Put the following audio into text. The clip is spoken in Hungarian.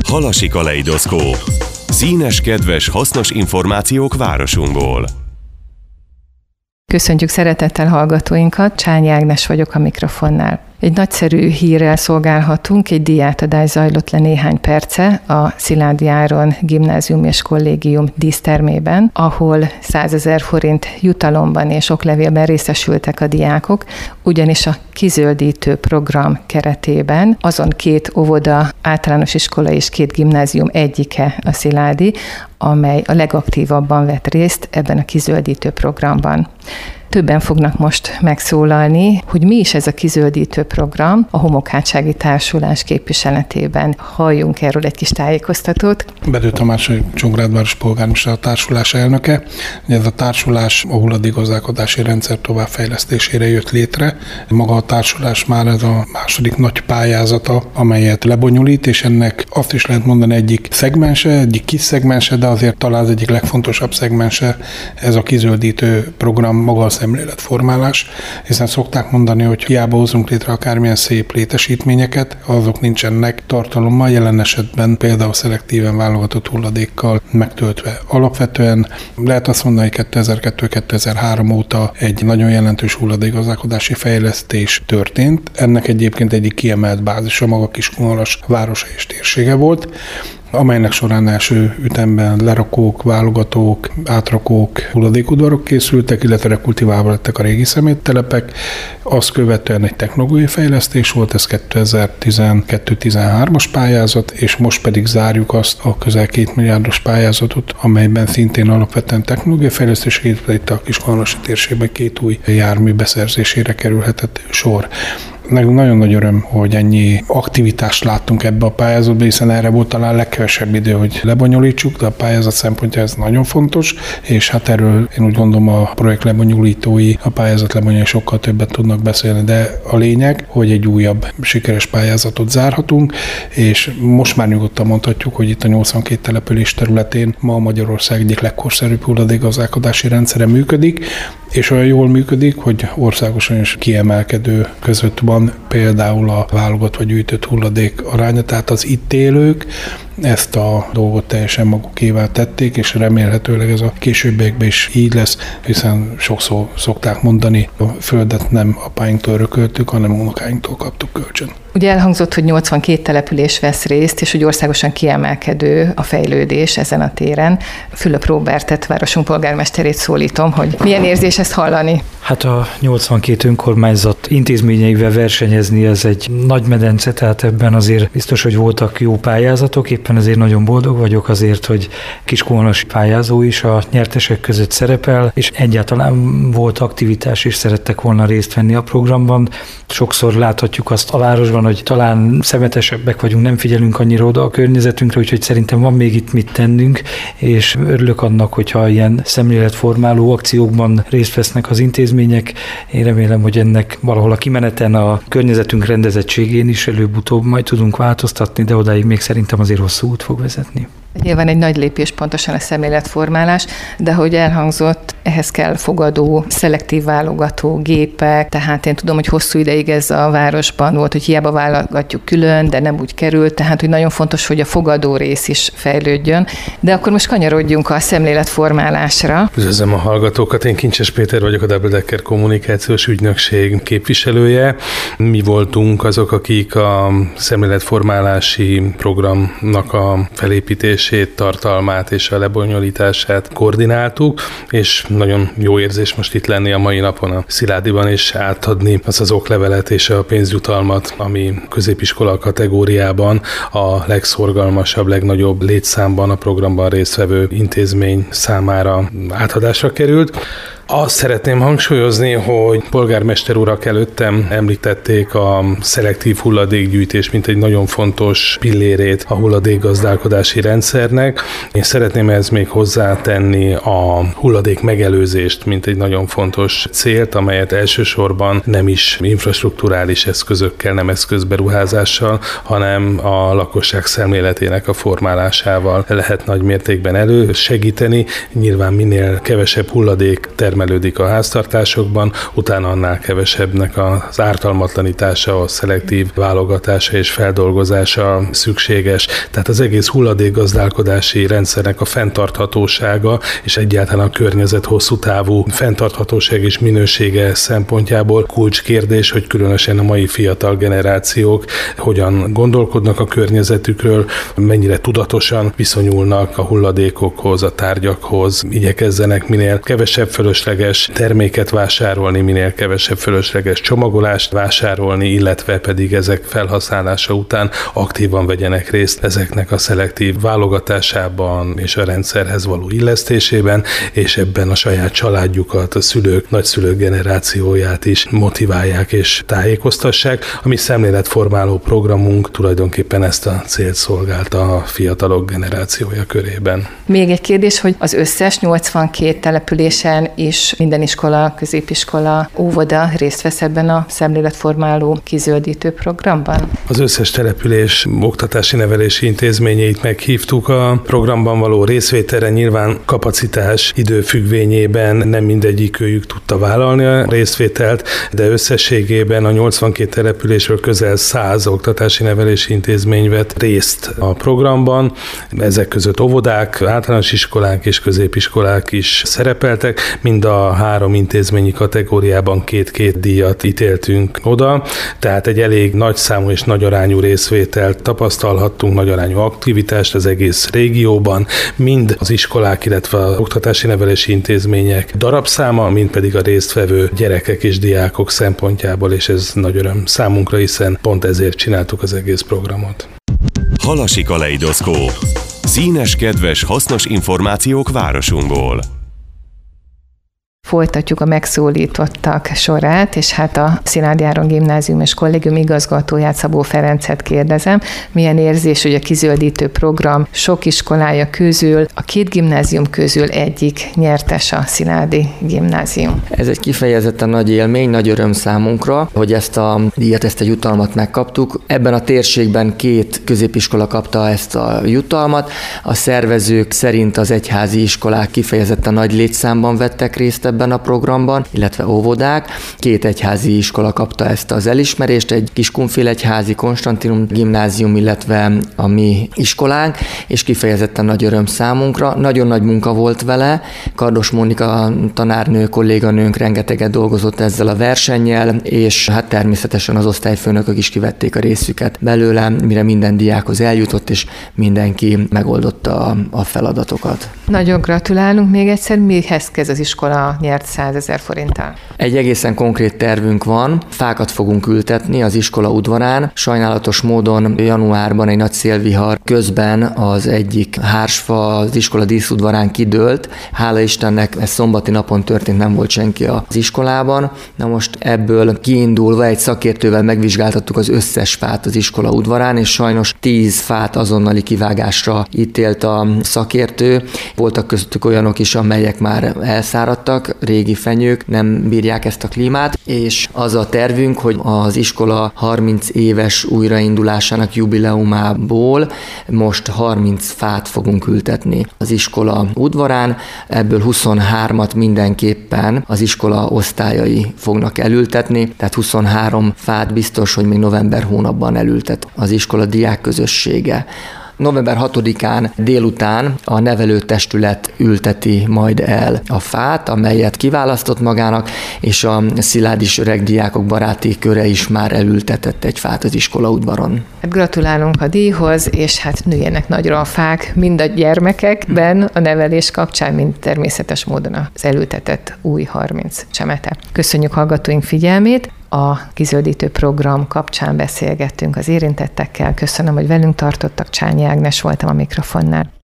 Halasi kaleidoszkóp. Színes, kedves, hasznos információk városunkból. Köszöntjük szeretettel hallgatóinkat, Csányi Ágnes vagyok a mikrofonnál. Egy nagyszerű hírrel szolgálhatunk, egy díjátadás zajlott le néhány perce a Szilády Áron Gimnázium és Kollégium dísztermében, ahol 100 000 forint jutalomban és oklevélben részesültek a diákok, ugyanis a kizöldítő program keretében azon 2 óvoda, általános iskola és 2 gimnázium egyike a Szilády, amely a legaktívabban vett részt ebben a kizöldítő programban. Többen fognak most megszólalni, hogy mi is ez a kizöldítő program a Homokhátsági Társulás képviseletében. Halljunk erről egy kis tájékoztatót. Bedő Tamás, Csongrád polgármester, a társulás elnöke. Ez a társulás a hulladékgazdálkodási rendszer továbbfejlesztésére jött létre. Maga a társulás már ez a második nagy pályázata, amelyet lebonyolít, és ennek azt is lehet mondani egyik szegmense, egyik kis szegmense, de azért talán az egyik legfontosabb szegmense ez a kizöldítő program, maga a szemléletformálás, hiszen szokták mondani, hogy hiába hozunk létre akármilyen szép létesítményeket, azok nincsenek tartalommal, jelen esetben például szelektíven válogatott hulladékkal megtöltve. Alapvetően lehet azt mondani, hogy 2002-2003 óta egy nagyon jelentős hulladékgazdálkodási fejlesztés történt. Ennek egyébként egyik kiemelt bázisa maga Kiskunhalas városa és térsége volt, amelynek során első ütemben lerakók, válogatók, átrakók, hulladékudvarok készültek, illetve rekultiválva lettek a régi szeméttelepek. Azt követően egy technológiai fejlesztés volt, ez 2012-13-as pályázat, és most pedig zárjuk azt a közel 2 milliárdos pályázatot, amelyben szintén alapvetően technológiai fejlesztés, itt a Kiskunhalasi térségben 2 új jármű beszerzésére kerülhetett sor. Nekünk nagyon nagy öröm, hogy ennyi aktivitást láttunk ebbe a pályázatba, hiszen erre volt talán legkevesebb idő, hogy lebonyolítsuk, de a pályázat szempontja ez nagyon fontos, és hát erről én úgy gondolom a projekt lebonyolítói, a pályázat lebonyolítói sokkal többet tudnak beszélni, de a lényeg, hogy egy újabb sikeres pályázatot zárhatunk, és most már nyugodtan mondhatjuk, hogy itt a 82 település területén ma Magyarország egyik legkorszerűbb hulladékgazdálkodási rendszere működik, és olyan jól működik, hogy országosan is kiemelkedő között van például a válogatott vagy gyűjtött hulladék aránya, tehát az itt élők ezt a dolgot teljesen magukévá tették, és remélhetőleg ez a későbbiekben is így lesz, hiszen sokszor szokták mondani, a földet nem apáinktól örököltük, hanem unokáinktól kaptuk kölcsön. Ugye elhangzott, hogy 82 település vesz részt, és hogy országosan kiemelkedő a fejlődés ezen a téren. Fülöp Róbertet, városunk polgármesterét szólítom, hogy milyen érzés ezt hallani? Hát a 82 önkormányzat intézményeivel versenyezni, ez egy nagy medence, tehát ebben azért biztos, hogy voltak jó pályázatok, éppen ezért nagyon boldog vagyok azért, hogy Kiskunhalasi pályázó is a nyertesek között szerepel, és egyáltalán volt aktivitás, és szerettek volna részt venni a programban. Sokszor láthatjuk azt a városban, hogy talán szemetesebbek vagyunk, nem figyelünk annyira oda a környezetünkre, úgyhogy szerintem van még itt mit tennünk, és örülök annak, hogyha ilyen szemléletformáló akciókban részt vesznek az intézmények. Én remélem, hogy ennek valahol a kimeneten a környezetünk rendezettségén is előbb-utóbb majd tudunk változtatni, de odáig még szerintem azért hosszú út fog vezetni. Nyilván egy nagy lépés pontosan a szemléletformálás, de hogy elhangzott, ehhez kell fogadó, szelektív válogató gépek, tehát én tudom, hogy hosszú ideig ez a városban volt, hogy hiába válogatjuk külön, de nem úgy került, tehát hogy nagyon fontos, hogy a fogadó rész is fejlődjön. De akkor most kanyarodjunk a szemléletformálásra. Üdvözlöm a hallgatókat, én Kincses Péter vagyok, a Double Decker kommunikációs ügynökség képviselője. Mi voltunk azok, akik a szemléletformálási programnak a felépítését, tartalmát és a lebonyolítását koordináltuk, és nagyon jó érzés most itt lenni a mai napon a Sziládyban, és átadni azt az oklevelet és a pénzjutalmat, ami középiskola kategóriában a legszorgalmasabb, legnagyobb létszámban a programban résztvevő intézmény számára átadásra került. Azt szeretném hangsúlyozni, hogy polgármester urak előttem említették a szelektív hulladékgyűjtés, mint egy nagyon fontos pillérét a hulladékgazdálkodási rendszernek. Én szeretném ehhez még hozzátenni a hulladék megelőzést, mint egy nagyon fontos célt, amelyet elsősorban nem is infrastrukturális eszközökkel, nem eszközberuházással, hanem a lakosság szemléletének a formálásával lehet nagy mértékben elősegíteni. Nyilván minél kevesebb hulladék termelődik a háztartásokban, utána annál kevesebbnek az ártalmatlanítása, a szelektív válogatása és feldolgozása szükséges. Tehát az egész hulladékgazdálkodási rendszernek a fenntarthatósága és egyáltalán a környezet hosszú távú fenntarthatóság és minősége szempontjából kulcskérdés, hogy különösen a mai fiatal generációk hogyan gondolkodnak a környezetükről, mennyire tudatosan viszonyulnak a hulladékokhoz, a tárgyakhoz, igyekezzenek minél kevesebb fölösleges terméket vásárolni, minél kevesebb fölösleges csomagolást vásárolni, illetve pedig ezek felhasználása után aktívan vegyenek részt ezeknek a szelektív válogatásában és a rendszerhez való illesztésében, és ebben a saját családjukat, a szülők, nagyszülők generációját is motiválják és tájékoztassák. A mi szemléletformáló programunk tulajdonképpen ezt a célt szolgálta a fiatalok generációja körében. Még egy kérdés, hogy az összes 82 településen is minden iskola, középiskola, óvoda részt vesz ebben a szemléletformáló kizöldítő programban? Az összes település oktatási nevelési intézményeit meghívtuk a programban való részvételre, nyilván kapacitás időfüggvényében nem mindegyikőjük tudta vállalni a részvételt, de összességében a 82 településről közel 100 oktatási nevelési intézmény vett részt a programban. Ezek között óvodák, általános iskolák és középiskolák is szerepeltek. Mind a 3 intézményi kategóriában 2 díjat ítéltünk oda, tehát egy elég nagy számú és nagy arányú részvételt tapasztalhattunk, nagy arányú aktivitást az egész régióban, mind az iskolák, illetve az oktatási nevelési intézmények darabszáma, mind pedig a résztvevő gyerekek és diákok szempontjából, és ez nagy öröm számunkra, hiszen pont ezért csináltuk az egész programot. Halasi Kaleidoszkóp. Színes, kedves, hasznos információk városunkból. Folytatjuk a megszólítottak sorát, és hát a Szilády Áron Gimnázium és Kollégium igazgatóját, Szabó Ferencet kérdezem, milyen érzés, hogy a kizöldítő program sok iskolája közül, a 2 gimnázium közül egyik nyertes a Szilády Gimnázium. Ez egy kifejezetten nagy élmény, nagy öröm számunkra, hogy ezt a díjat, ezt a jutalmat megkaptuk. Ebben a térségben 2 középiskola kapta ezt a jutalmat. A szervezők szerint az egyházi iskolák kifejezetten nagy létszámban vettek részt ebben a programban, illetve óvodák. 2 egyházi iskola kapta ezt az elismerést, egy Kiskunfélegyházi Konstantinum Gimnázium, illetve a mi iskolánk, és kifejezetten nagy öröm számunkra. Nagyon nagy munka volt vele. Kardos Mónika tanárnő, kolléganőnk rengeteget dolgozott ezzel a versennyel, és hát természetesen az osztályfőnökök is kivették a részüket belőle, mire minden diákhoz eljutott, és mindenki megoldotta a feladatokat. Nagyon gratulálunk még egyszer. Mihez kezd az iskola nyert 100 000 forinttal? Egy egészen konkrét tervünk van, fákat fogunk ültetni az iskola udvarán. Sajnálatos módon januárban egy nagy szélvihar közben az egyik hársfa az iskola díszudvarán kidőlt. Hála Istennek ez szombati napon történt, nem volt senki az iskolában. Na most ebből kiindulva egy szakértővel megvizsgáltattuk az összes fát az iskola udvarán, és sajnos 10 fát azonnali kivágásra ítélt a szakértő. Voltak köztük olyanok is, amelyek már elszáradtak, régi fenyők, nem bírják ezt a klímát, és az a tervünk, hogy az iskola 30 éves újraindulásának jubileumából most 30 fát fogunk ültetni az iskola udvarán, ebből 23-at mindenképpen az iskola osztályai fognak elültetni, tehát 23 fát biztos, hogy még november hónapban elültet az iskola diákközössége. November 6-án délután a nevelőtestület ülteti majd el a fát, amelyet kiválasztott magának, és a Sziládis öreg diákok baráti köre is már elültetett egy fát az iskola udvaron. Hát gratulálunk a díjhoz, és hát nőjenek nagyra a fák, mind a gyermekekben a nevelés kapcsán, mind természetes módon az elültetett új 30 csemete. Köszönjük hallgatóink figyelmét! A kizöldítő program kapcsán beszélgettünk az érintettekkel. Köszönöm, hogy velünk tartottak. Csányi Ágnes voltam a mikrofonnál.